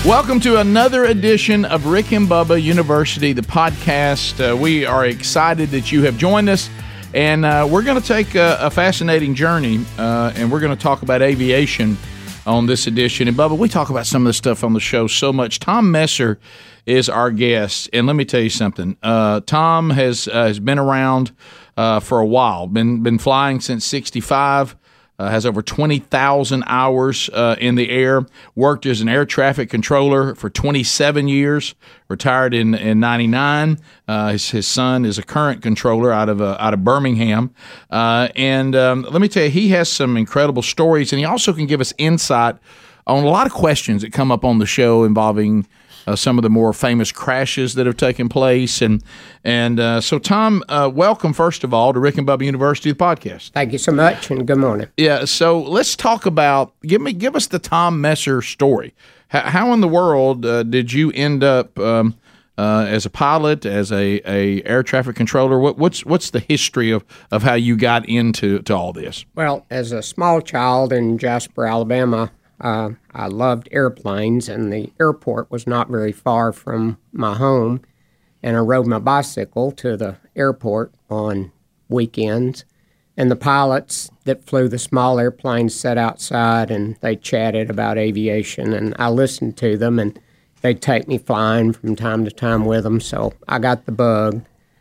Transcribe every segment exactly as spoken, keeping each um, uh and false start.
Welcome to another edition of Rick and Bubba University, the podcast. Uh, we are excited that you have joined us, and uh, we're going to take a, a fascinating journey, uh, and we're going to talk about aviation on this edition. And Bubba, we talk about some of the stuff on the show so much. Tom Messer is our guest, and let me tell you something. Uh, Tom has uh, has been around uh, for a while, been been flying since sixty-five. Uh, has over twenty thousand hours uh, in the air, worked as an air traffic controller for twenty-seven years, retired in in ninety-nine. Uh, his, his son is a current controller out of uh, out of Birmingham. Uh, and um, let me tell you, he has some incredible stories, and he also can give us insight on a lot of questions that come up on the show involving Uh, some of the more famous crashes that have taken place. And and uh, so, Tom, uh, welcome, first of all, to Rick and Bubba University, the podcast. Thank you so much, and good morning. Yeah, so let's talk about, give me, give us the Tom Messer story. H- how in the world uh, did you end up um, uh, as a pilot, as a, a air traffic controller? What, what's what's the history of, of how you got into to all this? Well, as a small child in Jasper, Alabama, Uh, I loved airplanes, and the airport was not very far from my home, and I rode my bicycle to the airport on weekends, and the pilots that flew the small airplanes sat outside, and they chatted about aviation, and I listened to them, and they'd take me flying from time to time with them, so I got the bug.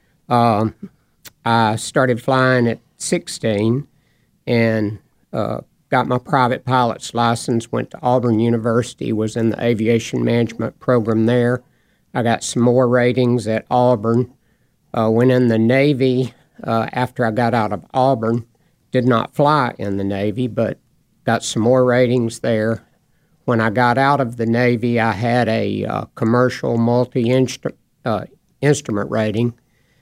Um, I started flying at sixteen, and uh, got my private pilot's license, went to Auburn University, was in the aviation management program there. I got some more ratings at Auburn, uh, went in the Navy uh, after I got out of Auburn, did not fly in the Navy, but got some more ratings there. When I got out of the Navy, I had a uh, commercial multi-instrument uh, instrument rating.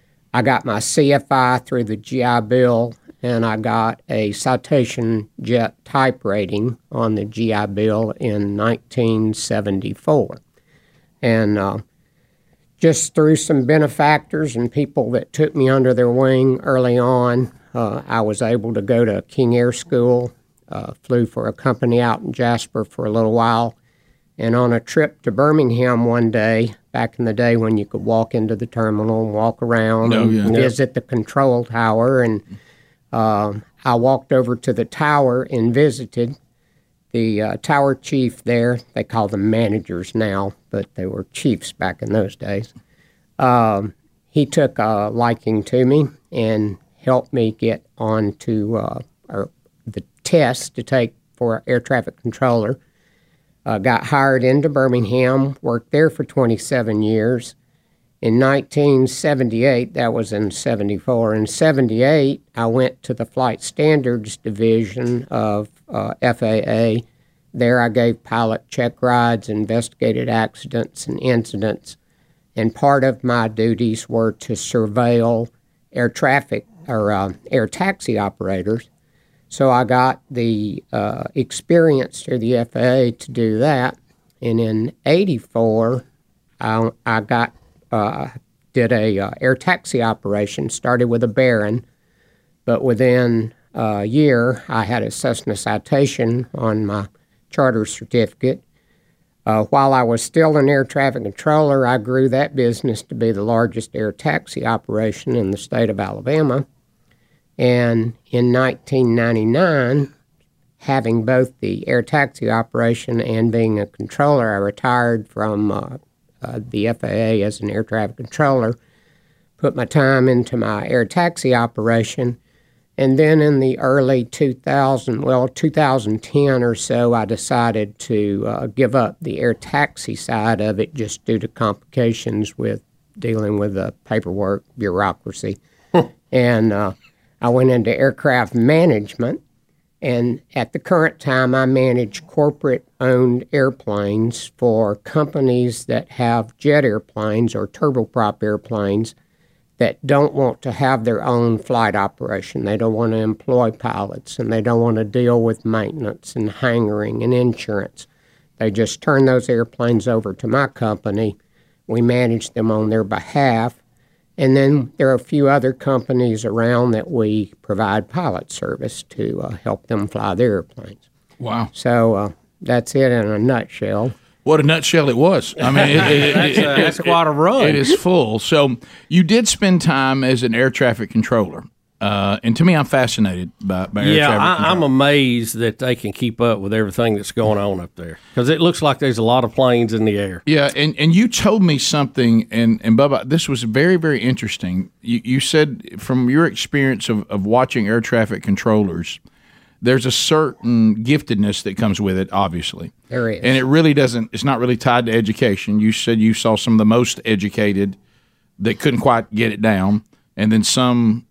I got my C F I through the G I Bill, and I got a Citation Jet type rating on the G I Bill in nineteen seventy-four. And uh, just through some benefactors and people that took me under their wing early on, uh, I was able to go to King Air School, uh, flew for a company out in Jasper for a little while, and on a trip to Birmingham one day, back in the day when you could walk into the terminal and walk around oh, and yeah. visit the control tower, and Um, I walked over to the tower and visited the uh, tower chief there. They call them managers now, but they were chiefs back in those days. Um, he took a liking to me and helped me get on to uh, or the test to take for an air traffic controller. Uh, got hired into Birmingham, worked there for twenty-seven years. In nineteen seventy-eight, that was in seventy-four, in seventy-eight, I went to the Flight Standards Division of uh, F A A. There I gave pilot check rides, investigated accidents and incidents, and part of my duties were to surveil air traffic or uh, air taxi operators. So I got the uh, experience through the F A A to do that, and in eighty-four, I, I got Uh, did a uh, air taxi operation, started with a Baron, but within a year I had a Cessna Citation on my charter certificate. Uh, while I was still an air traffic controller, I grew that business to be the largest air taxi operation in the state of Alabama. And in nineteen ninety-nine, having both the air taxi operation and being a controller, I retired from uh, Uh, the F A A as an air traffic controller, put my time into my air taxi operation, and then in the early two thousand, well, two thousand ten or so, I decided to uh, give up the air taxi side of it just due to complications with dealing with the paperwork, bureaucracy. And uh, I went into aircraft management, and at the current time, I manage corporate-owned airplanes for companies that have jet airplanes or turboprop airplanes that don't want to have their own flight operation. They don't want to employ pilots, and they don't want to deal with maintenance and hangaring and insurance. They just turn those airplanes over to my company. We manage them on their behalf. And then there are a few other companies around that we provide pilot service to uh, help them fly their airplanes. Wow. So uh, that's it in a nutshell. What a nutshell it was. I mean, it, it, that's, it, uh, it, that's quite a run. It is full. So you did spend time as an air traffic controller. Uh, and to me, I'm fascinated by, by air yeah, traffic I, control. I'm amazed that they can keep up with everything that's going on up there because it looks like there's a lot of planes in the air. Yeah, and, and you told me something, and, and Bubba, this was very, very interesting. You, you said from your experience of, of watching air traffic controllers, there's a certain giftedness that comes with it, obviously. There is. And it really doesn't, it's not really tied to education. You said you saw some of the most educated that couldn't quite get it down, and then some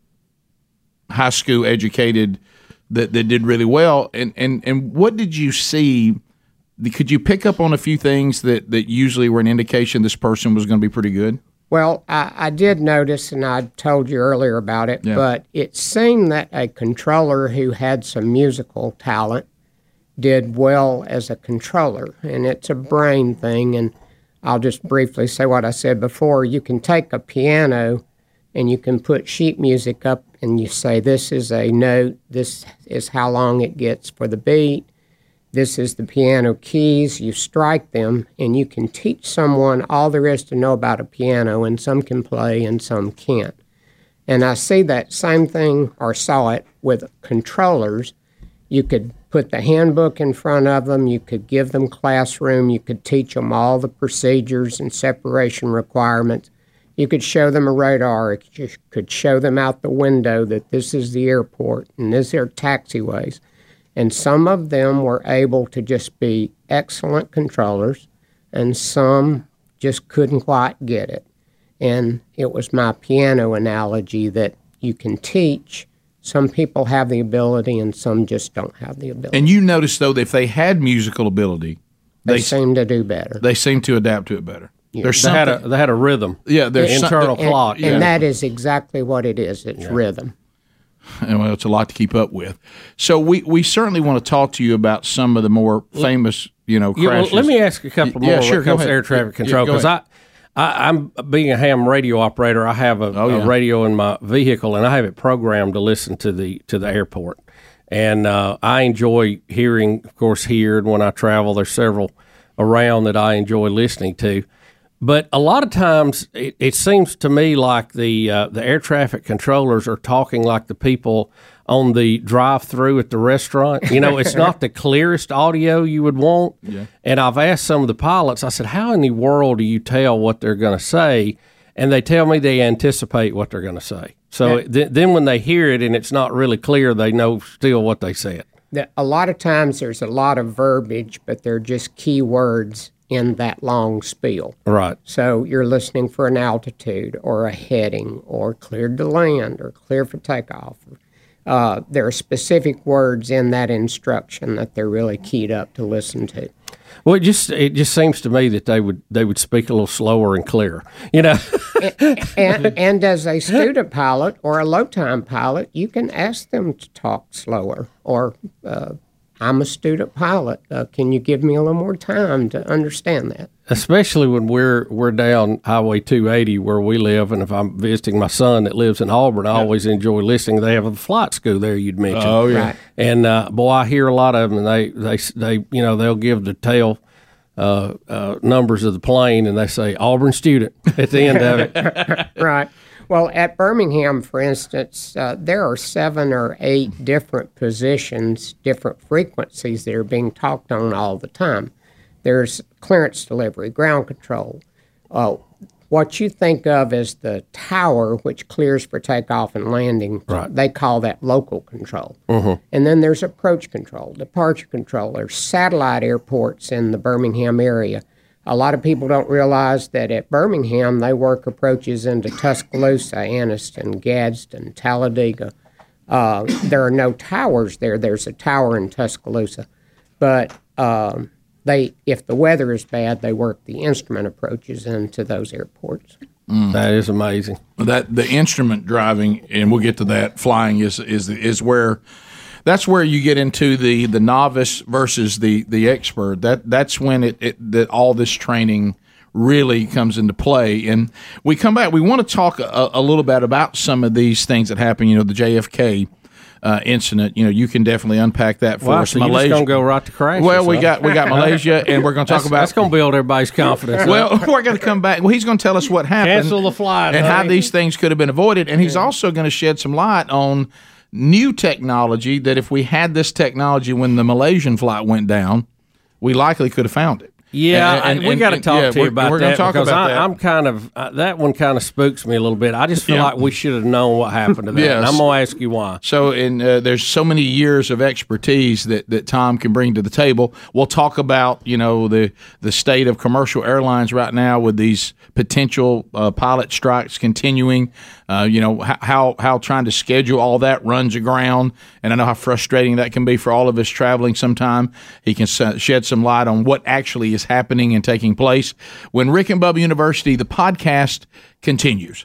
high school educated that, that did really well. And, and and what did you see? Could you pick up on a few things that, that usually were an indication this person was going to be pretty good? Well, I, I did notice, and I told you earlier about it, Yeah. but it seemed that a controller who had some musical talent did well as a controller, and it's a brain thing. And I'll just briefly say what I said before. You can take a piano and you can put sheet music up and you say, this is a note, this is how long it gets for the beat, this is the piano keys, you strike them, and you can teach someone all there is to know about a piano, and some can play and some can't. And I see that same thing, or saw it, with controllers. You could put the handbook in front of them, you could give them classroom, you could teach them all the procedures and separation requirements. You could show them a radar. You could show them out the window that this is the airport and these are taxiways. And some of them were able to just be excellent controllers, and some just couldn't quite get it. And it was my piano analogy that you can teach. Some people have the ability and some just don't have the ability. And you noticed, though, that if they had musical ability, they, they seem to do better. They seem to adapt to it better. There's They had, a, something, they had a rhythm. Yeah, there's some- internal and- clock. And Yeah. that is exactly what it is. It's rhythm. and well, it's a lot to keep up with. So we, we certainly want to talk to you about some of the more famous, you know, Yeah, well, crashes. let me ask you a couple Yeah, more sure, when it go comes to ahead. air traffic Yeah, control go because I, I, I'm being a ham radio operator. I have a, Oh, yeah. a radio in my vehicle, and I have it programmed to listen to the to the airport. And uh, I enjoy hearing, of course, here and when I travel, there's several around that I enjoy listening to. But a lot of times, it, it seems to me like the uh, the air traffic controllers are talking like the people on the drive-through at the restaurant. You know, it's not the clearest audio you would want. Yeah. And I've asked some of the pilots, I said, how in the world do you tell what they're going to say? And they tell me they anticipate what they're going to say. So Yeah. th- then when they hear it and it's not really clear, they know still what they said. That a lot of times there's a lot of verbiage, but they're just key words in that long spiel. Right. So you're listening for an altitude or a heading or cleared to land or clear for takeoff. Uh, there are specific words in that instruction that they're really keyed up to listen to. Well, it just it just seems to me that they would they would speak a little slower and clearer, you know. and, and as a student pilot or a low-time pilot, you can ask them to talk slower. Or, uh, I'm a student pilot. Uh, can you give me a little more time to understand that? Especially when we're we're down Highway two eighty where we live, and if I'm visiting my son that lives in Auburn, I always enjoy listening. They have a flight school there. You'd mentioned. Oh, yeah. Right. And uh, boy, I hear a lot of them, and they they they you know they'll give the tail uh, uh, numbers of the plane, and they say Auburn student at the end of it. Right. Well, at Birmingham, for instance, uh, there are seven or eight different positions, different frequencies that are being talked on all the time. There's clearance delivery, ground control. Uh, what you think of as the tower, which clears for takeoff and landing, Right. they call that local control. And then there's approach control, departure control. There's satellite airports in the Birmingham area. A lot of people don't realize that at Birmingham, they work approaches into Tuscaloosa, Anniston, Gadsden, Talladega. Uh, there are no towers there. There's a tower in Tuscaloosa. But um, they, if the weather is bad, they work the instrument approaches into those airports. That is amazing. That the instrument driving, and we'll get to that. Flying is is is where that's where you get into the, the novice versus the, the expert. That that's when it, it that all this training really comes into play. And we come back. We want to talk a, a little bit about some of these things that happen. You know, the J F K uh, incident. You know, you can definitely unpack that for wow, us. so you're just going to go right to crash. Well, we got we got Malaysia, and we're going to talk that's, about that's going to build everybody's confidence. Well, we're going to come back. Well, he's going to tell us what happened, Cancel the flight, and how honey. these things could have been avoided. And he's Yeah. also going to shed some light on new technology that if we had this technology when the Malaysian flight went down, we likely could have found it. Yeah, And- and- I- we and- got to and- talk yeah, to you we're- about we're gonna that talk because about I, that. I'm kind of uh, that one kind of spooks me a little bit. I just feel Yeah. like we should have known what happened to that. Yes. And I'm going to ask you why. So, and uh, there's so many years of expertise that, that Tom can bring to the table. We'll talk about you know the the state of commercial airlines right now with these potential uh, pilot strikes continuing. Uh, you know h- how how trying to schedule all that runs aground, and I know how frustrating that can be for all of us traveling. Sometime he can s- shed some light on what actually is happening and taking place. When Rick and Bubba University, the podcast continues.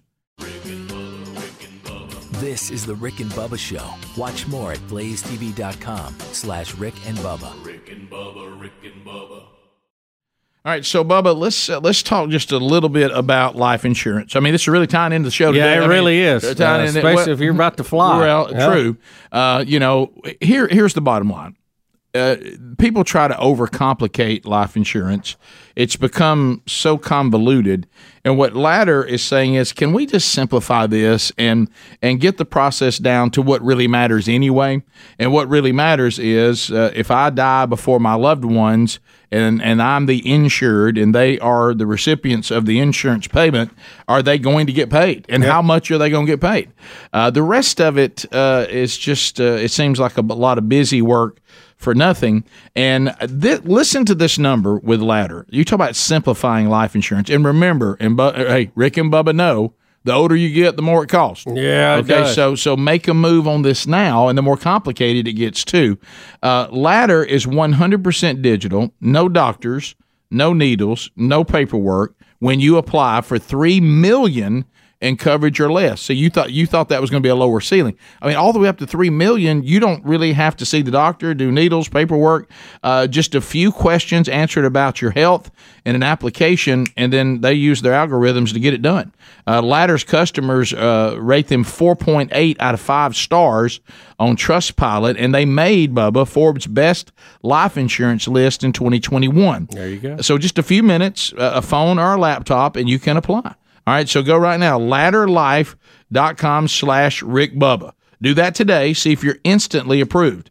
This is the Rick and Bubba Show. Watch more at blaze t v dot com slash Rick and Bubba. Rick and Bubba, Rick and Bubba. All right, so Bubba, let's uh, let's talk just a little bit about life insurance. I mean, this is really tying into the show today. Yeah, it I really mean, is, tying uh, in- especially well, if you're about to fly. Well, Yeah. true. Uh, you know, here here's the bottom line. Uh, people try to overcomplicate life insurance. It's become so convoluted. And what Ladder is saying is, can we just simplify this and and get the process down to what really matters anyway? And what really matters is uh, if I die before my loved ones and, and I'm the insured and they are the recipients of the insurance payment, are they going to get paid? And how much are they going to get paid? Uh, the rest of it uh, is just, uh, it seems like a lot of busy work for nothing. And th- listen to this number with Ladder. You talk about simplifying life insurance. And remember, and Bu- hey, Rick and Bubba know, the older you get, the more it costs. Yeah, it Okay, does. so so make a move on this now, and the more complicated it gets too. Uh, Ladder is one hundred percent digital, no doctors, no needles, no paperwork. When you apply for three million dollars in coverage or less, so you thought you thought that was going to be a lower ceiling. I mean, all the way up to three million dollars, you don't really have to see the doctor, do needles, paperwork. Uh, just a few questions answered about your health in an application, and then they use their algorithms to get it done. Uh, Ladder's customers uh, rate them four point eight out of five stars on Trustpilot, and they made, Bubba, Forbes' best life insurance list in twenty twenty-one. There you go. So just a few minutes, uh, a phone or a laptop, and you can apply. All right, so go right now, ladderlife.com slash Rick Bubba. Do that today. See if you're instantly approved.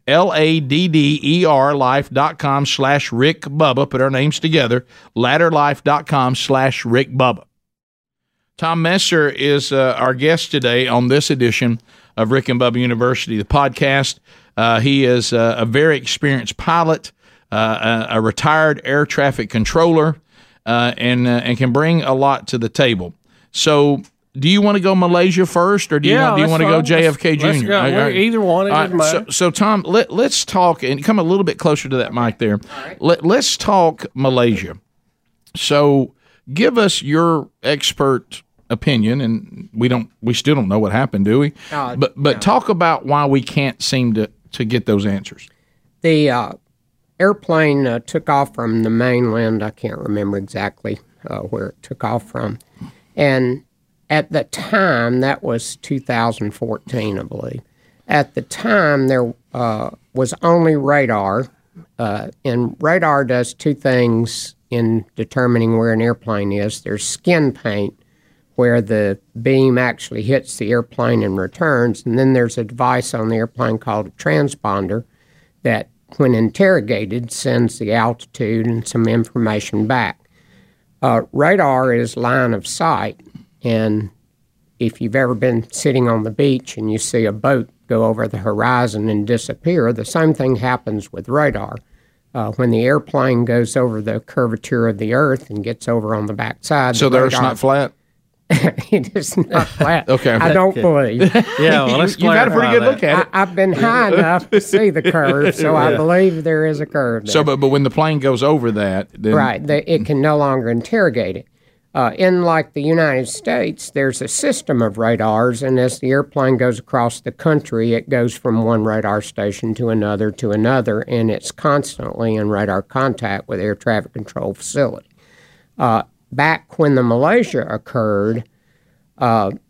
L-A-D-D-E-R life.com slash Rick Bubba. Put our names together. Ladderlife.com slash Rick Bubba. Tom Messer is uh, our guest today on this edition of Rick and Bubba University, the podcast. Uh, he is uh, a very experienced pilot, uh, a, a retired air traffic controller, uh, and uh, and can bring a lot to the table. So, do you want to go Malaysia first, or do you Yeah, want, do you that's want to go fine. J F K Let's- let's Junior go. All right, We're all right. either one, it All doesn't right, matter. So, so Tom, let, let's talk, and come a little bit closer to that mic there. Let, let's talk Malaysia. So, give us your expert opinion, and we don't, we still don't know what happened, do we? Uh, but but talk about why we can't seem to to get those answers. The uh, airplane uh, took off from the mainland. I can't remember exactly uh, where it took off from. And at the time, that was two thousand fourteen, I believe. At the time, there uh, was only radar. Uh, and radar does two things in determining where an airplane is. There's skin paint, where the beam actually hits the airplane and returns. And then there's a device on the airplane called a transponder that, when interrogated, sends the altitude and some information back. Uh, radar is line of sight, and if you've ever been sitting on the beach and you see a boat go over the horizon and disappear, the same thing happens with radar. Uh, when the airplane goes over the curvature of the Earth and gets over on the backside, So the the Earth's radar- not flat. it is not flat. Okay. I don't believe. Yeah, well, let's You got a pretty clarify good that. look at it. I, I've been high enough to see the curve, so I believe there is a curve there. So, but but when the plane goes over that, then Right, they, it can no longer interrogate it. Uh, in like the United States, there's a system of radars, and as the airplane goes across the country, it goes from one radar station to another to another, and it's constantly in radar contact with air traffic control facility. Uh, back when the Malaysia occurred, uh,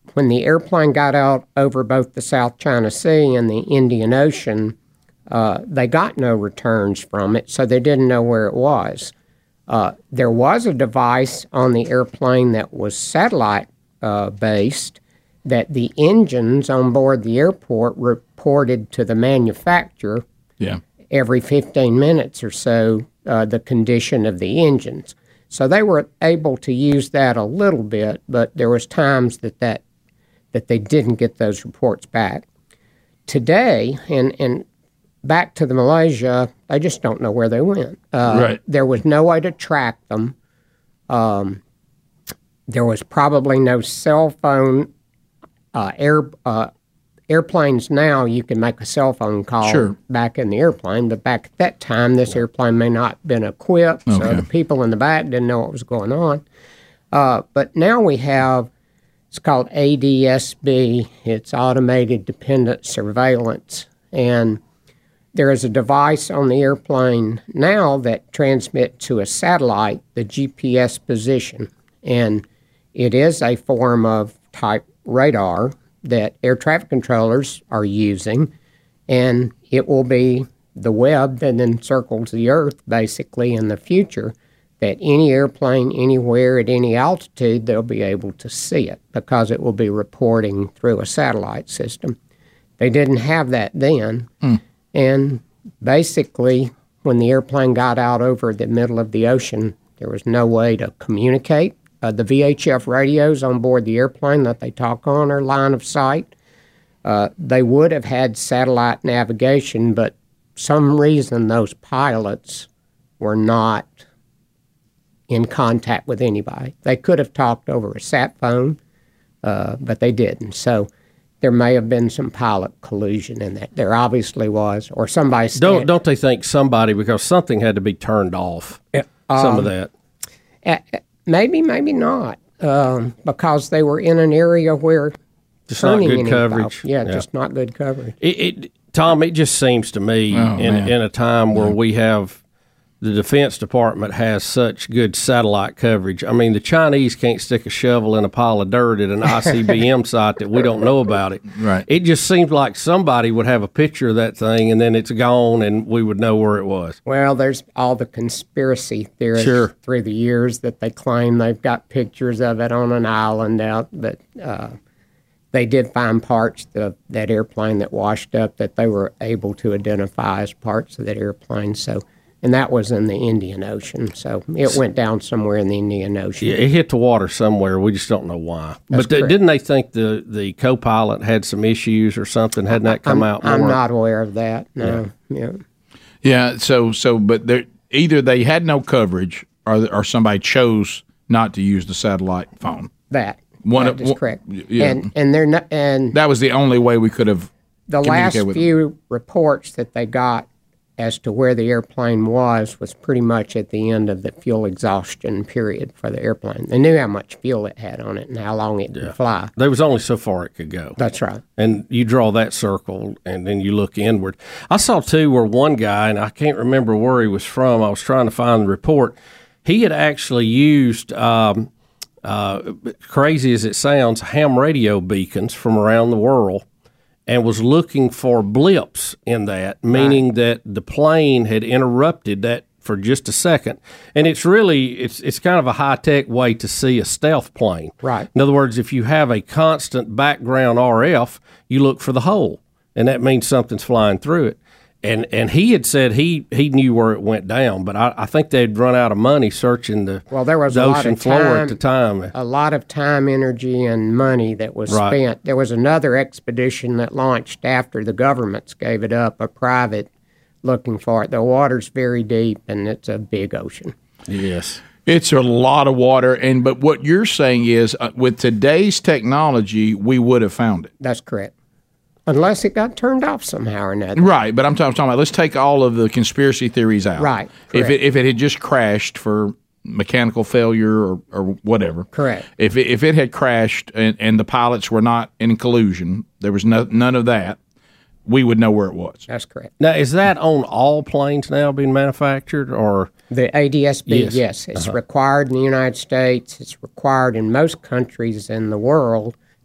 when the airplane got out over both the South China Sea and the Indian Ocean, uh, they got no returns from it, so they didn't know where it was. Uh, there was a device on the airplane that was satellite-based uh, that the engines on board the airport reported to the manufacturer yeah. every fifteen minutes or so uh, the condition of the engines. So they were able to use that a little bit, but there was times that, that, that they didn't get those reports back. Today, and, and back to the Malaysia, they just don't know where they went. Uh, right. There was no way to track them. Um, there was probably no cell phone. Uh, air uh, airplanes now, you can make a cell phone call sure. back in the airplane, but back at that time, this airplane may not have been equipped, okay. so the people in the back didn't know what was going on. Uh, but now we have, it's called A D S B, it's Automated Dependent Surveillance, and there is a device on the airplane now that transmits to a satellite the G P S position, and it is a form of type radar that air traffic controllers are using, and it will be the web that encircles the Earth, basically, in the future, that any airplane anywhere at any altitude, they'll be able to see it because it will be reporting through a satellite system. They didn't have that then, mm. and basically, when the airplane got out over the middle of the ocean, there was no way to communicate. Uh, the V H F radios on board the airplane that they talk on are line of sight. Uh, they would have had satellite navigation, but some reason those pilots were not in contact with anybody. They could have talked over a sat phone, uh, but they didn't. So there may have been some pilot collusion in that. There obviously was, or somebody said, Don't don't they think somebody, because something had to be turned off, uh, some um, of that? Uh, Maybe, maybe not, um, because they were in an area where just not good any coverage. Yeah, yeah, just not good coverage. It, it, Tom, it just seems to me oh, in man. in a time where yeah. we have the Defense Department has such good satellite coverage. I mean, the Chinese can't stick a shovel in a pile of dirt at an I C B M site that we don't know about it. Right. It just seems like somebody would have a picture of that thing and then it's gone and we would know where it was. Well, there's all the conspiracy theories Sure. through the years that they claim they've got pictures of it on an island out, but uh, they did find parts of that airplane that washed up that they were able to identify as parts of that airplane. So. And that was in the Indian Ocean, so it went down somewhere in the Indian Ocean. Yeah, it hit the water somewhere. We just don't know why. That's but th- correct. didn't they think the, the co-pilot had some issues or something? Hadn't that come I'm, out more? I'm not aware of that, no. Yeah. Yeah, so, so but there, either they had no coverage or, or somebody chose not to use the satellite phone. That, One that of- is one- correct. yeah. And, and, they're not, and That was the only way we could have the last communicated with them. few reports that they got as to where the airplane was was pretty much at the end of the fuel exhaustion period for the airplane. They knew how much fuel it had on it and how long it could fly. There was only so far it could go. That's right. And you draw that circle and then you look inward. I saw, too, where one guy, and I can't remember where he was from, I was trying to find the report, he had actually used, um, uh, crazy as it sounds, ham radio beacons from around the world and was looking for blips in that, meaning right. that the plane had interrupted that for just a second. And it's really, it's it's kind of a high-tech way to see a stealth plane. Right. In other words, if you have a constant background R F, you look for the hole, and that means something's flying through it. And and he had said he, he knew where it went down, but I, I think they'd run out of money searching the, well, there was the a lot ocean of floor time, at the time. A lot of time, energy, and money that was Right. spent. There was another expedition that launched after the governments gave it up, a private looking for it. The water's very deep, and it's a big ocean. Yes. It's a lot of water, and but what you're saying is uh, with today's technology, we would have found it. That's correct. Unless it got turned off somehow or another. Right, but I'm talking, talking about, let's take all of the conspiracy theories out. Right, If correct. it, if it had just crashed for mechanical failure or, or whatever. Correct. If it, if it had crashed and, and the pilots were not in collusion, there was no, none of that, we would know where it was. That's correct. Now, is that on all planes now being manufactured, or The A D S B, Yes. yes. It's required in the United States. It's required in most countries in the world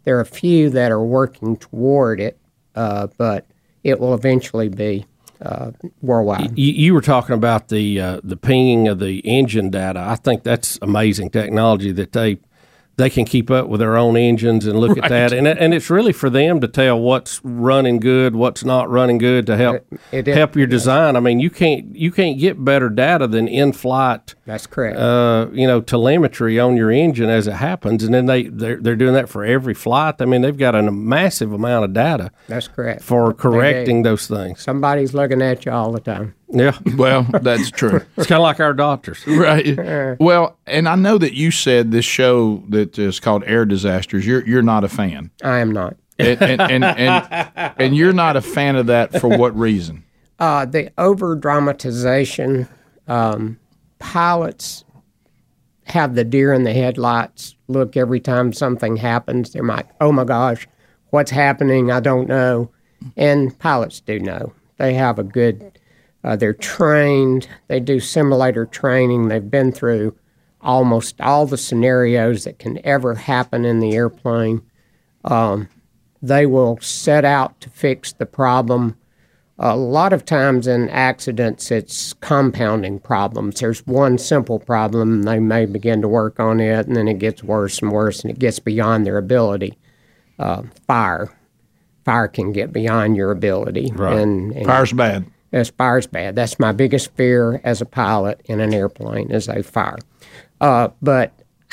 There are a few that are working toward it, uh, but it will eventually be uh, worldwide. You, you were talking about the uh, the pinging of the engine data. I think that's amazing technology that they they can keep up with their own engines and look Right. at that. And and it's really for them to tell what's running good, what's not running good to help It- it- help your design. I mean, you can't you can't get better data than in-flight That's correct. uh, you know, telemetry on your engine as it happens. And then they, they're, they're doing that for every flight. I mean, they've got a massive amount of data That's correct. for They do. correcting those things. Somebody's looking at you all the time. Yeah. Well, that's true. It's kind of like our doctors. Right. Well, and I know that you said this show that is called Air Disasters, you're you're not a fan. I am not. And and, and, and, and you're not a fan of that for what reason? Uh, the over dramatization, um, pilots have the deer in the headlights look every time something happens. They're like, oh my gosh, what's happening? I don't know. And pilots do know. They have a good, uh, they're trained, they do simulator training. They've been through almost all the scenarios that can ever happen in the airplane. Um, they will set out to fix the problem. A lot of times in accidents, it's compounding problems. There's one simple problem, they may begin to work on it, and then it gets worse and worse, and it gets beyond their ability. Uh, fire. Fire can get beyond your ability. Right. And, and Fire's bad. Yes, fire's bad. That's my biggest fear as a pilot in an airplane is a fire. Uh, but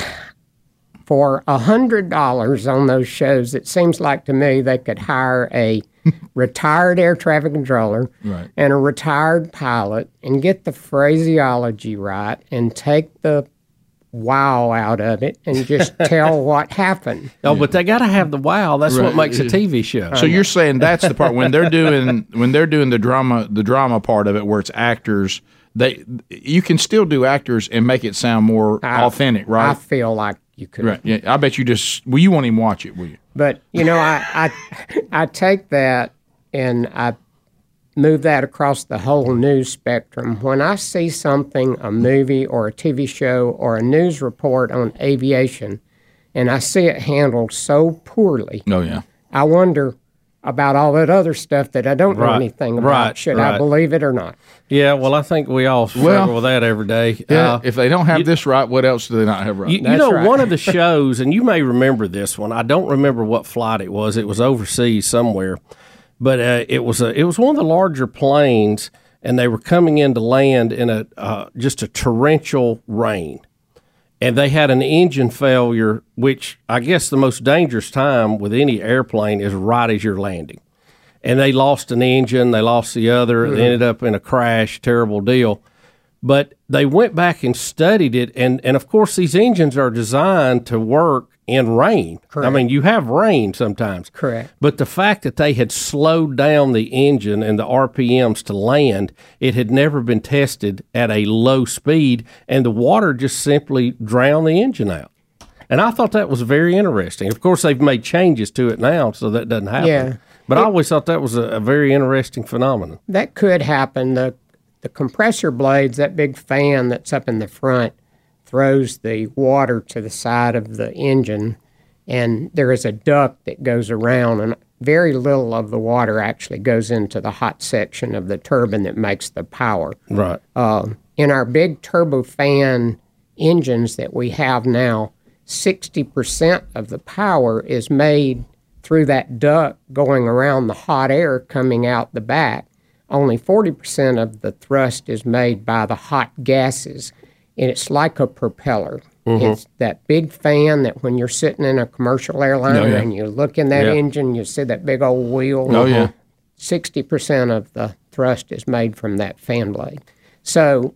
for one hundred dollars on those shows, it seems like to me they could hire a retired air traffic controller Right. and a retired pilot and get the phraseology right and take the wow out of it and just tell what happened. Oh, but they got to have the wow. That's Right. what makes a T V show. So you're saying that's the part when they're doing when they're doing the drama the drama part of it where it's actors, they you can still do actors and make it sound more I- authentic, I right? feel like you could. Right. Yeah. I bet you just well you won't even watch it, will you? But you know, I, I I take that and I move that across the whole news spectrum. When I see something, a movie or a T V show or a news report on aviation, and I see it handled so poorly, Oh yeah. I wonder about all that other stuff that I don't know Right, anything about. right, Should I right. believe it or not? Yeah, well, I think we all struggle Well, with that every day. Yeah. Uh, if they don't have this right, what else do they not have right? You, you That's know, right. one of the shows, and you may remember this one. I don't remember what flight it was. It was overseas somewhere, but uh, it was a it was one of the larger planes, and they were coming in to land in a uh, just a torrential rain, and they had an engine failure. Which I guess the most dangerous time with any airplane is right as you're landing. And they lost an engine, they lost the other, Mm-hmm. they ended up in a crash, terrible deal. But they went back and studied it, and, and of course these engines are designed to work in rain. I mean, you have rain sometimes. Correct. But the fact that they had slowed down the engine and the R P Ms to land, it had never been tested at a low speed, and the water just simply drowned the engine out. And I thought that was very interesting. Of course, they've made changes to it now, so that doesn't happen. Yeah. But I always thought that was a, a very interesting phenomenon. That could happen. The the compressor blades, that big fan that's up in the front, throws the water to the side of the engine, and there is a duct that goes around, and very little of the water actually goes into the hot section of the turbine that makes the power. Right. Uh, in our big turbofan engines that we have now, sixty percent of the power is made through that duct going around the hot air coming out the back. Only forty percent of the thrust is made by the hot gases, and it's like a propeller. It's that big fan that when you're sitting in a commercial airliner Oh, yeah. and you look in that Yeah. engine, you see that big old wheel. Oh, yeah. sixty percent of the thrust is made from that fan blade. So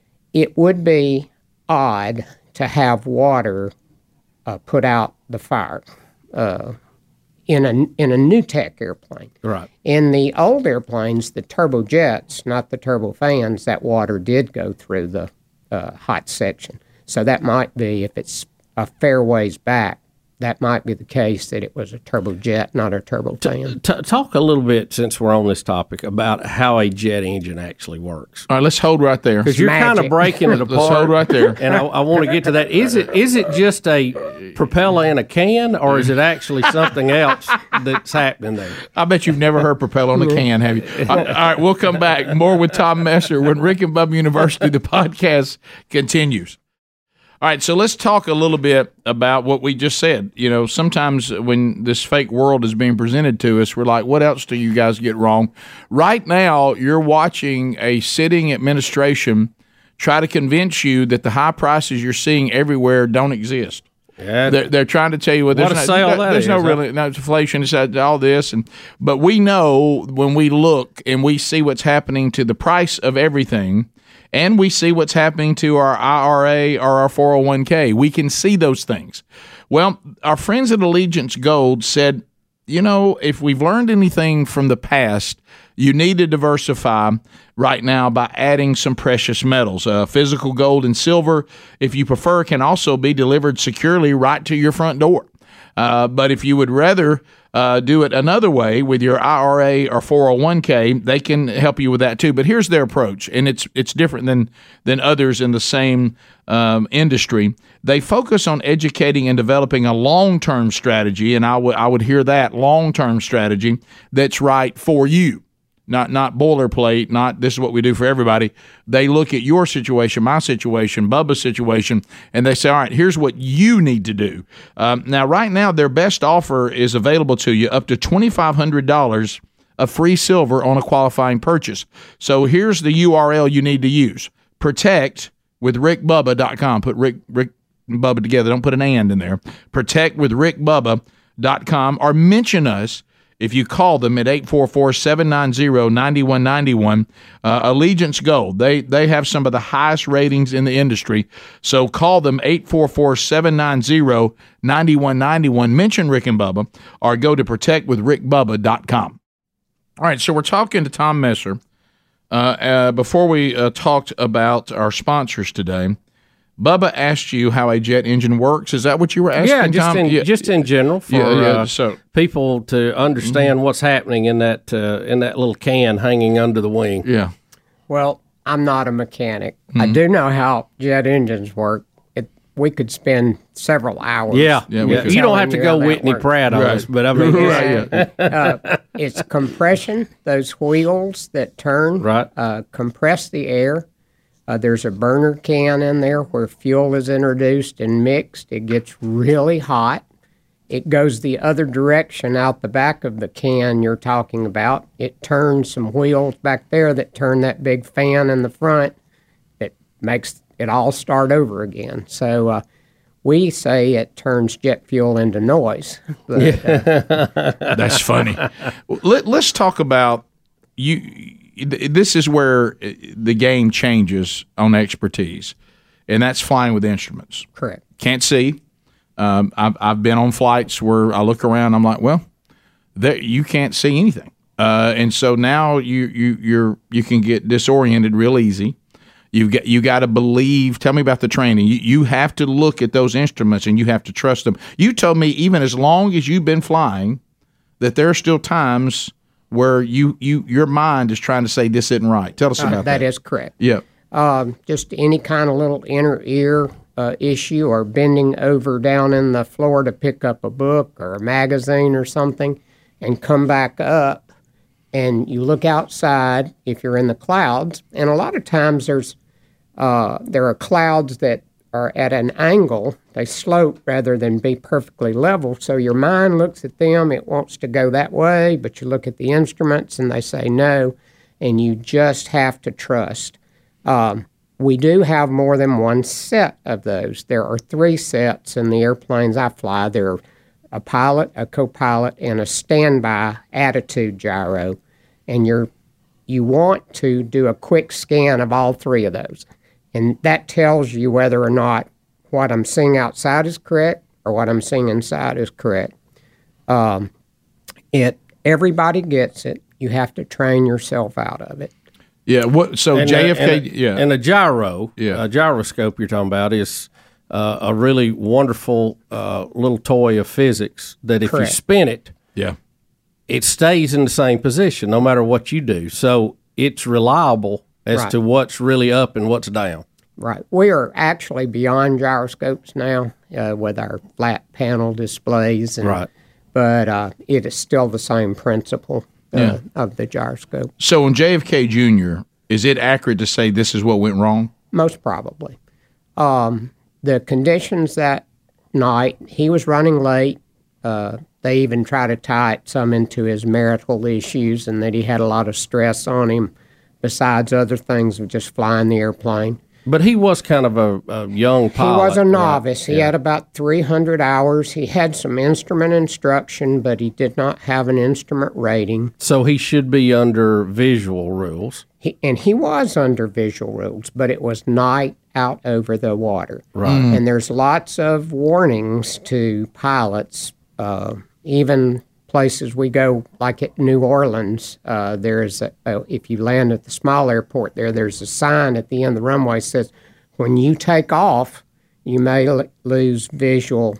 it would be odd to have water uh, put out the fire uh, in a in a new tech airplane. Right. In the old airplanes, the turbojets, not the turbofans, that water did go through the uh, hot section. So that might be, if it's a fair ways back, that might be the case, that it was a turbojet, not a turbofan. T- talk a little bit, since we're on this topic, about how a jet engine actually works. All right, let's hold right there. Because you're kind of breaking it apart. Let's hold right there. And I, I want to get to that. Is it is it just a propeller in a can, or is it actually something else that's happening there? I bet you've never heard propeller on a can, have you? All right, we'll come back. More with Tom Messer when Rick and Bubba University, the podcast, continues. All right, so let's talk a little bit about what we just said. You know, sometimes when this fake world is being presented to us, we're like, what else do you guys get wrong? Right now, you're watching a sitting administration try to convince you that the high prices you're seeing everywhere don't exist. Yeah, they're, they're trying to tell you, well, there's, what a no, sale no, that there's is, no huh? really no inflation, it's all this, and but we know when we look and we see what's happening to the price of everything, and we see what's happening to our I R A or our four oh one k. We can see those things. Well, our friends at Allegiance Gold said, you know, if we've learned anything from the past, you need to diversify right now by adding some precious metals. Uh, physical gold and silver, if you prefer, can also be delivered securely right to your front door. Uh, but if you would rather uh, do it another way with your I R A or four oh one k, they can help you with that too. But here's their approach, and it's it's different than than others in the same um, industry. They focus on educating and developing a long-term strategy, and I would I would hear that long-term strategy that's right for you. Not not boilerplate, not this is what we do for everybody. They look at your situation, my situation, Bubba's situation, and they say, all right, here's what you need to do. Um, now, right now, their best offer is available to you up to twenty-five hundred dollars of free silver on a qualifying purchase. So here's the U R L you need to use. Protect with rick bubba dot com. Put Rick, Rick and Bubba together. Don't put an and in there. protect with rick bubba dot com, or mention us if you call them at eight four four, seven nine zero, nine one nine one. uh, Allegiance Gold, they they have some of the highest ratings in the industry. So call them eight four four, seven nine zero, nine one nine one. Mention Rick and Bubba, or go to protect with rick bubba dot com. All right, so we're talking to Tom Messer. Uh, uh, before we uh, talked about our sponsors today, Bubba asked you how a jet engine works. Is that what you were asking, yeah, just Tom? In, yeah, just in general for yeah, yeah, uh, so. people to understand mm-hmm. what's happening in that uh, in that little can hanging under the wing. Yeah. Well, I'm not a mechanic. Mm-hmm. I do know how jet engines work. It, we could spend several hours. Yeah, yeah. We yeah. could. You don't have to you go how Whitney works. Pratt on Right. us, but I mean, Right, yeah. uh, it's compression. Those wheels that turn Right. uh, compress the air. Uh, there's a burner can in there where fuel is introduced and mixed. It gets really hot. It goes the other direction out the back of the can you're talking about. It turns some wheels back there that turn that big fan in the front that makes it all start over again. So uh, we say it turns jet fuel into noise. But, uh, That's funny. Let, let's talk about you. This is where the game changes on expertise, and that's flying with instruments. correct. Can't see. Um, I've, I've been on flights where I look around, I'm like, well, there, you can't see anything, uh, and so now you you you're you can get disoriented real easy. You've got you got to believe. Tell me about the training. You you have to look at those instruments and you have to trust them. You told me even as long as you've been flying, that there are still times where you, you your mind is trying to say this isn't right. Tell us Uh, about that. that is correct. Yeah. Um, just any kind of little inner ear uh, issue, or bending over down in the floor to pick up a book or a magazine or something, and come back up, and you look outside if you're in the clouds, and a lot of times there's uh, there are clouds that are at an angle. They slope rather than be perfectly level. So your mind looks at them, it wants to go that way, but you look at the instruments and they say no, and you just have to trust. Um, we do have more than one set of those. There are three sets in the airplanes I fly. There are a pilot, a co-pilot, and a standby attitude gyro. And you're you want to do a quick scan of all three of those. And that tells you whether or not what I'm seeing outside is correct or what I'm seeing inside is correct. Um, it everybody gets it. You have to train yourself out of it. Yeah. What? So and J F K. A, and a, yeah. And a gyro, Yeah. a gyroscope you're talking about is uh, a really wonderful uh, little toy of physics that if Correct. you spin it, Yeah. it stays in the same position no matter what you do. So it's reliable as Right. to what's really up and what's down. Right. We are actually beyond gyroscopes now uh, with our flat panel displays. And, Right. But uh, it is still the same principle uh, Yeah. of the gyroscope, So on J F K Junior, is it accurate to say this is what went wrong? most probably. Um, the conditions that night, he was running late. Uh, they even tried to tie it some into his marital issues and that he had a lot of stress on him besides other things of just flying the airplane. But he was kind of a, a young pilot. He was a right? novice. He Yeah. had about three hundred hours. He had some instrument instruction, but he did not have an instrument rating. So he should be under visual rules. He, and he was under visual rules, but it was night out over the water. Right. And there's lots of warnings to pilots, uh, even places we go, like at New Orleans, uh, there's a, a, if you land at the small airport there, there's a sign at the end of the runway that says, when you take off, you may l- lose visual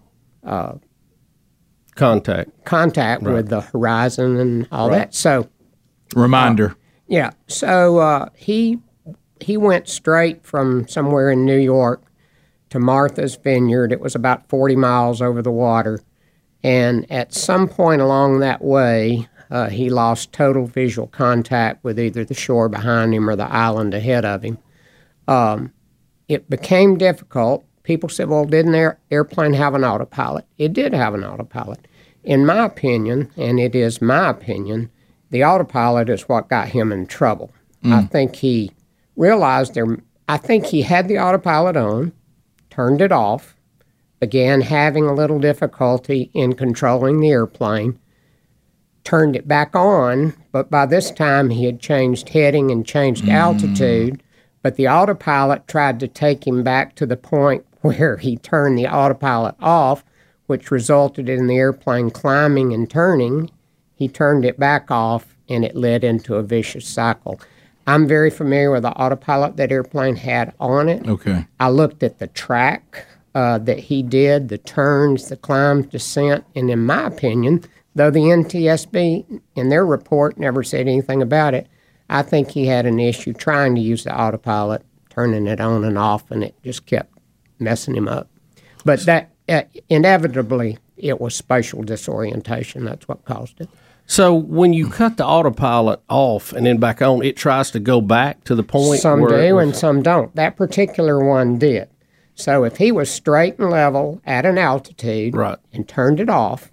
Contact. contact with the horizon and all that. So, Reminder. yeah, so uh, he he went straight from somewhere in New York to Martha's Vineyard. It was about forty miles over the water. And at some point along that way, uh, he lost total visual contact with either the shore behind him or the island ahead of him. Um, it became difficult. People said, well, didn't their airplane have an autopilot? It did have an autopilot. In my opinion, and it is my opinion, the autopilot is what got him in trouble. I think he realized there, I think he had the autopilot on, turned it off, began having a little difficulty in controlling the airplane, turned it back on, but by this time he had changed heading and changed altitude, but the autopilot tried to take him back to the point where he turned the autopilot off, which resulted in the airplane climbing and turning. He turned it back off, and it led into a vicious cycle. I'm very familiar with the autopilot that airplane had on it. Okay. I looked at the track uh, that he did, the turns, the climbs, descent, and in my opinion, though the N T S B in their report never said anything about it, I think he had an issue trying to use the autopilot, turning it on and off, and it just kept messing him up. But that uh, inevitably, it was spatial disorientation. That's what caused it. So when you cut the autopilot off and then back on, it tries to go back to the point Some where it do was- and some don't. That particular one did. So if he was straight and level at an altitude Right. and turned it off,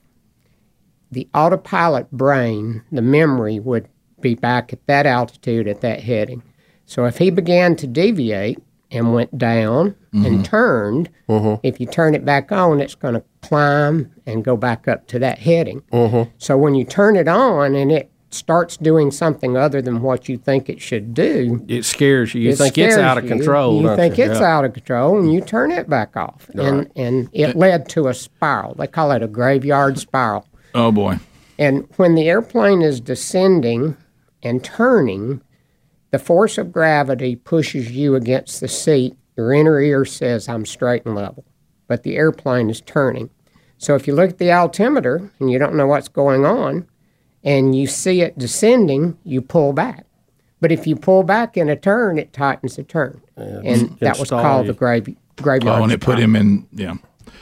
the autopilot brain, the memory, would be back at that altitude at that heading. So if he began to deviate and went down and turned, if you turn it back on, it's going to climb and go back up to that heading. So when you turn it on and it starts doing something other than what you think it should do, it scares you. You it think it's scares out of you. control. You don't think you? it's Yeah. out of control, and you turn it back off. And, and it led to a spiral. They call it a graveyard spiral. Oh, boy. And when the airplane is descending and turning, the force of gravity pushes you against the seat. Your inner ear says, I'm straight and level. But the airplane is turning. So if you look at the altimeter and you don't know what's going on, and you see it descending, you pull back. But if you pull back in a turn, it tightens the turn. and that was stall called you. the grave, graveyard Oh, and it put spiral. him in, yeah.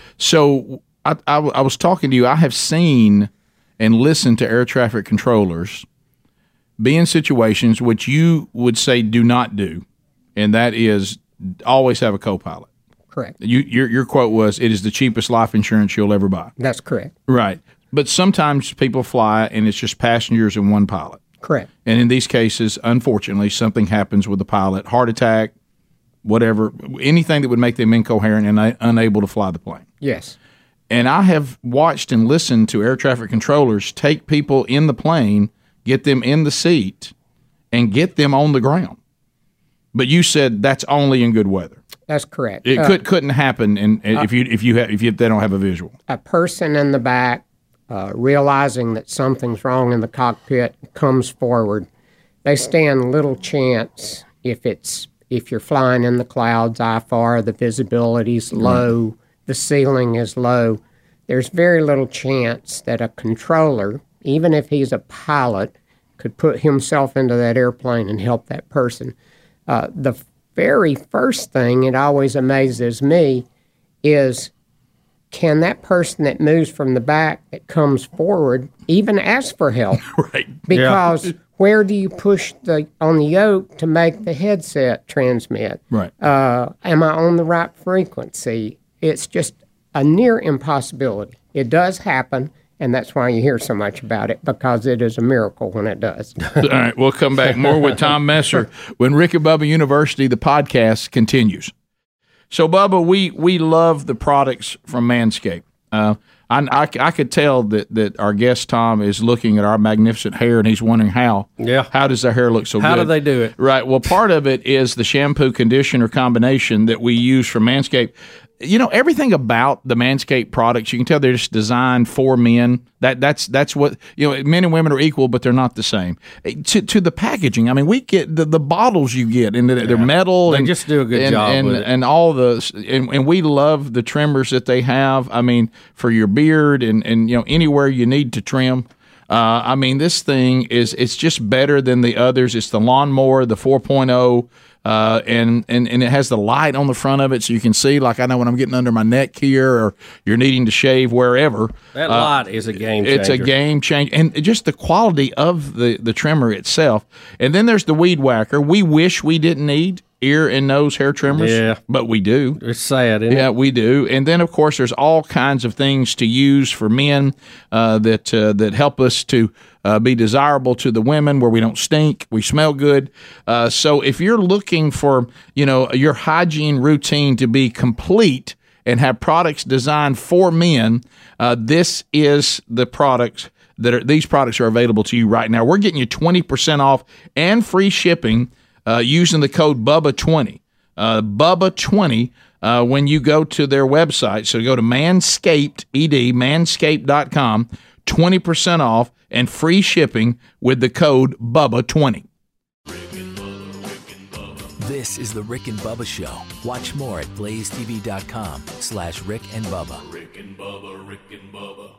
So I, I, I was talking to you. I have seen and listened to air traffic controllers be in situations which you would say do not do, and that is always have a co-pilot. Correct. You, your, your quote was, it is the cheapest life insurance you'll ever buy. That's correct. Right. But sometimes people fly and it's just passengers and one pilot. Correct. And in these cases, unfortunately, something happens with the pilot, heart attack, whatever, anything that would make them incoherent and uh, unable to fly the plane. Yes. And I have watched and listened to air traffic controllers take people in the plane, get them in the seat, and get them on the ground. But you said that's only in good weather. That's correct. It Uh, could couldn't happen in, if you if you ha, if you they don't have a visual. a person in the back, uh, realizing that something's wrong in the cockpit, comes forward. They stand little chance if it's if you're flying in the clouds, I F R, the visibility's low, right. the ceiling is low. There's very little chance that a controller, even if he's a pilot, could put himself into that airplane and help that person. Uh, the very first thing, it always amazes me, is can that person that moves from the back that comes forward even ask for help? Right. Because yeah. where do you push the on the yoke to make the headset transmit? Right. Uh, am I on the right frequency? It's just a near impossibility. It does happen, and that's why you hear so much about it, because it is a miracle when it does. All right, we'll come back more with Tom Messer when Rick and Bubba University, the podcast, continues. So, Bubba, we, we love the products from Manscaped. Uh, I, I, I could tell that, that our guest, Tom, is looking at our magnificent hair, and he's wondering how. Yeah. How does our hair look so how good? How do they do it? Right. Well, part of it is the shampoo conditioner combination that we use from Manscaped. You know, everything about the Manscaped products, you can tell they're just designed for men. That that's that's what, you know, men and women are equal, but they're not the same. To to the packaging, I mean, we get the, the bottles you get, and they're, yeah. they're metal. They and just do a good and, job and, with it. And all the, and, and we love the trimmers that they have. I mean, for your beard and, and you know, anywhere you need to trim. Uh, I mean, this thing is, it's just better than the others. It's the lawnmower, the four point oh. Uh, and, and, and it has the light on the front of it, so you can see, like I know when I'm getting under my neck here, or you're needing to shave wherever. That uh, light is a game changer. It's a game changer. And just the quality of the, the trimmer itself. And then there's the Weed Whacker. We wish we didn't need ear and nose hair trimmers, yeah. but we do. It's sad, isn't yeah, it? we do. And then, of course, there's all kinds of things to use for men uh, that uh, that help us to uh, be desirable to the women, where we don't stink, we smell good. Uh, so if you're looking for, you know, your hygiene routine to be complete and have products designed for men, uh, this is the products that are, these products are available to you right now. We're getting you twenty percent off and free shipping Uh, using the code Bubba twenty, uh, Bubba twenty, uh, when you go to their website. So go to Manscaped, Ed, manscaped dot com, twenty percent off and free shipping with the code Bubba twenty. This is the Rick and Bubba Show. Watch more at blaze t v dot com slash Rick and Bubba. Rick and Bubba, Rick and Bubba.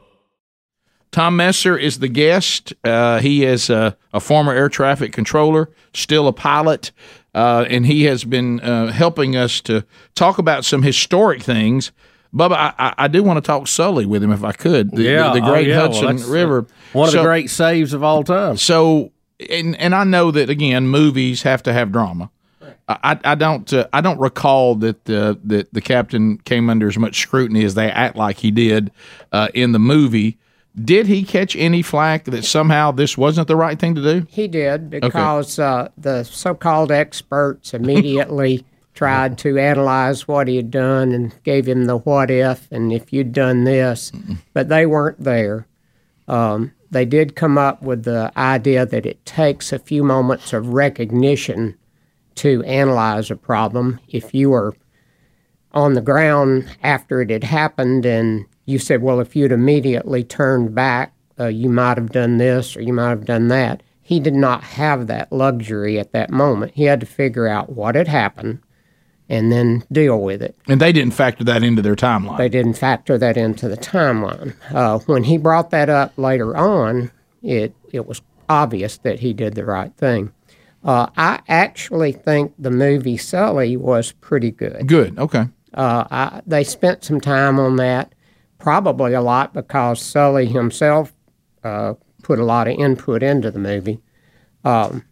Tom Messer is the guest. Uh, he is a, a former air traffic controller, still a pilot, uh, and he has been uh, helping us to talk about some historic things. Bubba, I, I, I do want to talk Sully with him if I could. The, yeah, the, the great oh, yeah. Hudson well, River. One of so, the great saves of all time. So, and and I know that again, movies have to have drama. I, I don't uh, I don't recall that the that the captain came under as much scrutiny as they act like he did uh, in the movie. Did he catch any flack that somehow this wasn't the right thing to do? He did, because okay. uh, the so-called experts immediately tried to analyze what he had done and gave him the what if, and if you'd done this, but they weren't there. Um, they did come up with the idea that it takes a few moments of recognition to analyze a problem. If you were on the ground after it had happened and you said, well, if you'd immediately turned back, uh, you might have done this or you might have done that. He did not have that luxury at that moment. He had to figure out what had happened and then deal with it. And they didn't factor that into their timeline. They didn't factor that into the timeline. Uh, when he brought that up later on, it, it was obvious that he did the right thing. Uh, I actually think the movie Sully was pretty good. Good, okay. Uh, I, they spent some time on that. Probably a lot because Sully himself uh, put a lot of input into the movie. Um,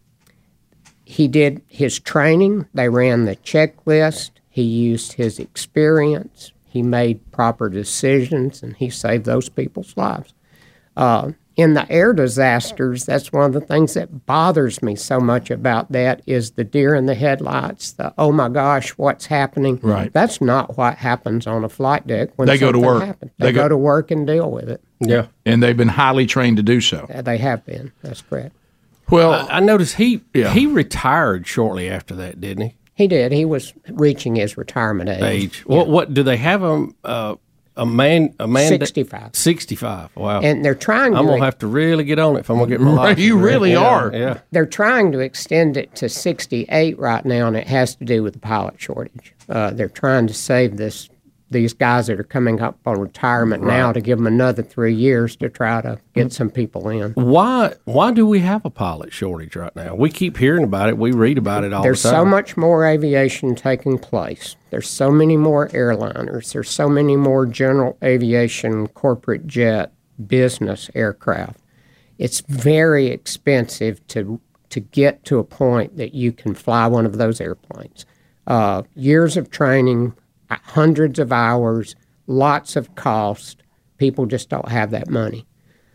he did his training. They ran the checklist. He used his experience. He made proper decisions, and he saved those people's lives. Uh, in the air disasters, that's one of the things that bothers me so much about that is the deer in the headlights, the, oh my gosh, what's happening? Right. That's not what happens on a flight deck when they go to work. happens. They, they go, go to work and deal with it. Yeah. And they've been highly trained to do so. Yeah, they have been. That's correct. Well, I, I noticed he yeah. he retired shortly after that, didn't he? He did. He was reaching his retirement age. Age. Yeah. What, what do they have him uh, a man, a man, sixty-five. Sixty-five. Wow. And they're trying. I'm to gonna have to really get on it if I'm gonna get my license. You really yeah, are. Yeah. They're trying to extend it to sixty-eight right now, and it has to do with the pilot shortage. Uh, they're trying to save this these guys that are coming up on retirement Right. now to give them another three years to try to get some people in. Why? Why do we have a pilot shortage right now? We keep hearing about it. We read about it all There's the time. so much more aviation taking place. There's so many more airliners. There's so many more general aviation, corporate jet, business aircraft. It's very expensive to to get to a point that you can fly one of those airplanes. Uh, years of training, hundreds of hours, lots of cost. People just don't have that money.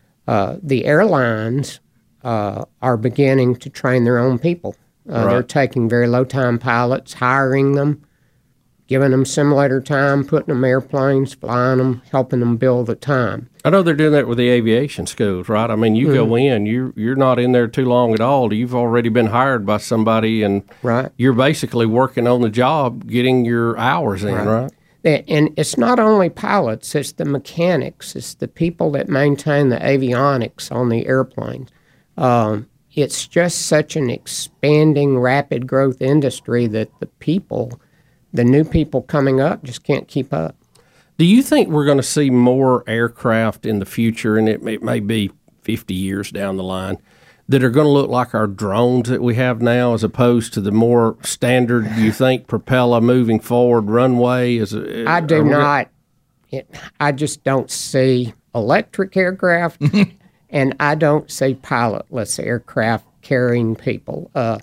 Uh, the airlines uh, are beginning to train their own people. Uh, Right. They're taking very low-time pilots, hiring them, giving them simulator time, putting them airplanes, flying them, helping them build the time. I know they're doing that with the aviation schools, right? I mean, you go Mm. in, you you're not in there too long at all. You've already been hired by somebody, and Right. you're basically working on the job, getting your hours in, right? That- And it's not only pilots, it's the mechanics, it's the people that maintain the avionics on the airplanes. Um, it's just such an expanding, rapid growth industry that the people, the new people coming up, just can't keep up. Do you think we're going to see more aircraft in the future, and it may, it may be fifty years down the line, that are going to look like our drones that we have now, as opposed to the more standard, you think, propeller moving forward runway? Is it, I do are we gonna- not, it, I just don't see electric aircraft, and I don't see pilotless aircraft carrying people. Uh,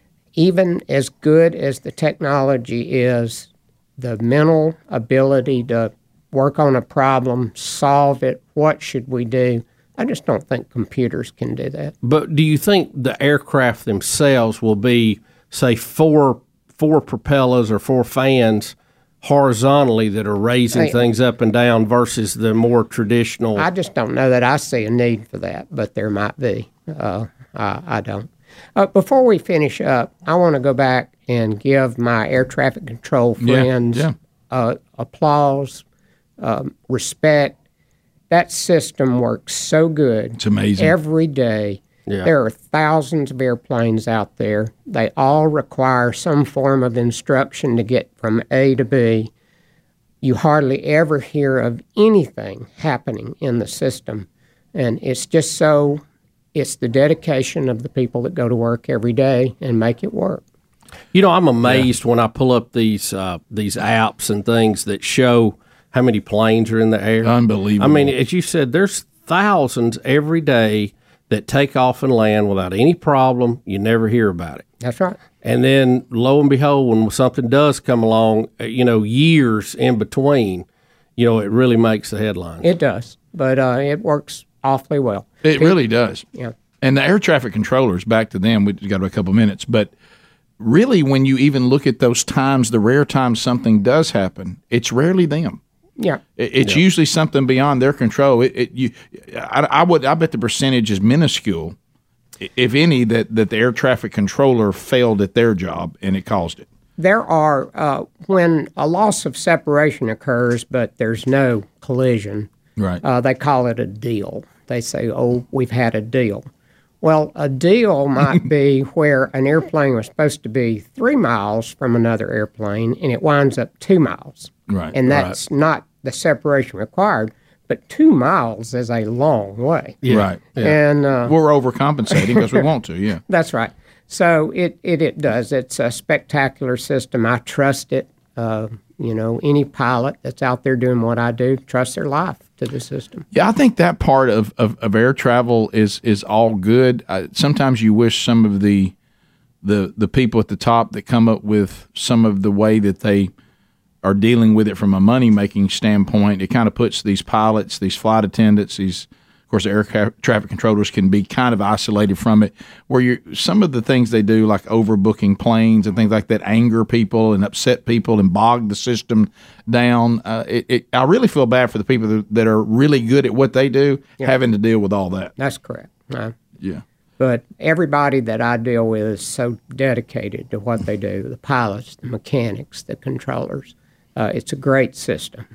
even as good as the technology is, the mental ability to work on a problem, solve it, what should we do? I just don't think computers can do that. But do you think the aircraft themselves will be, say, four four propellers or four fans horizontally that are raising Hey. things up and down versus the more traditional? I just don't know that I see a need for that, but there might be. Uh, I, I don't. Uh, before we finish up, I want to go back and give my air traffic control Yeah, friends yeah. Uh, applause, um, respect. That system works so good. It's amazing. Every day. Yeah. There are thousands of airplanes out there. They all require some form of instruction to get from A to B. You hardly ever hear of anything happening in the system. And it's just so, it's the dedication of the people that go to work every day and make it work. You know, I'm amazed when I pull up these uh, these apps and things that show how many planes are in the air. Unbelievable. I mean, as you said, there's thousands every day that take off and land without any problem. You never hear about it. That's right. And then, lo and behold, when something does come along, uh, you know, years in between, you know, it really makes the headlines. It does. But uh, it works awfully well. It really does. Yeah. And the air traffic controllers, back to them, we've got a couple minutes, but really when you even look at those times, the rare times something does happen, it's rarely them. Yeah. It- It's usually something beyond their control. It, it you, I, I would, I bet the percentage is minuscule, i- if any, that, that the air traffic controller failed at their job and it caused it. There are, uh, when a loss of separation occurs, but there's no collision, Right. uh, they call it a deal. They say, oh, we've had a deal. Well, a deal might be where an airplane was supposed to be three miles from another airplane and it winds up two miles. Right, And that's not the separation required, but two miles is a long way. Right. And uh, We're overcompensating because we want to, yeah. that's right. So it, it, it does. It's a spectacular system. I trust it. Uh, you know, any pilot that's out there doing what I do, trust their life to the system. Yeah, I think that part of, of, of air travel is is all good. Uh, sometimes you wish some of the the the people at the top that come up with some of the way that they are dealing with it from a money making standpoint, it kind of puts these pilots, these flight attendants, these of course air ca- traffic controllers can be kind of isolated from it. Where you some of the things they do, like overbooking planes and things like that, anger people and upset people and bog the system down. Uh, it, it, I really feel bad for the people that, that are really good at what they do, having to deal with all that. That's correct. Uh, Yeah. But everybody that I deal with is so dedicated to what they do, the pilots, the mechanics, the controllers. Uh, it's a great system.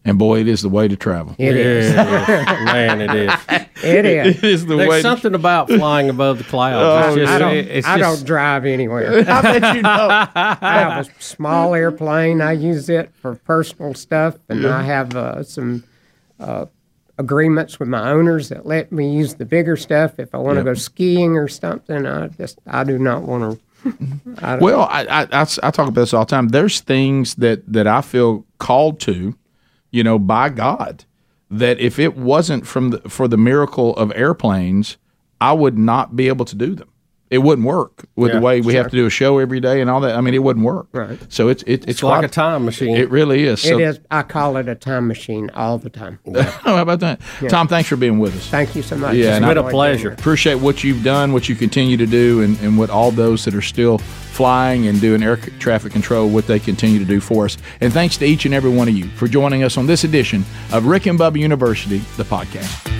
And boy, it is the way to travel. It is. Man, it is. It is. It is the There's way. something about flying above the clouds. Oh, it's just, I don't, it's I just, don't drive anywhere. To, I bet you know. I have a small airplane. I use it for personal stuff, and I have uh, some uh, agreements with my owners that let me use the bigger stuff. If I want to Yep. go skiing or something, I just I do not want to. I Well, I, I, I, I talk about this all the time. There's things that, that I feel called to, you know, by God, that if it wasn't from the, for the miracle of airplanes, I would not be able to do them. It wouldn't work with Yeah, the way we have to do a show every day and all that. I mean, it wouldn't work. Right. So it's it, it's, it's like quite- a time machine. It really is. So, It is. I call it a time machine all the time. How about that, Tom? Thanks for being with us. Thank you so much. Yeah, and been a enjoyed being pleasure. here. Appreciate what you've done, what you continue to do, and, and what all those that are still flying and doing air traffic control, what they continue to do for us. And thanks to each and every one of you for joining us on this edition of Rick and Bubba University, the podcast.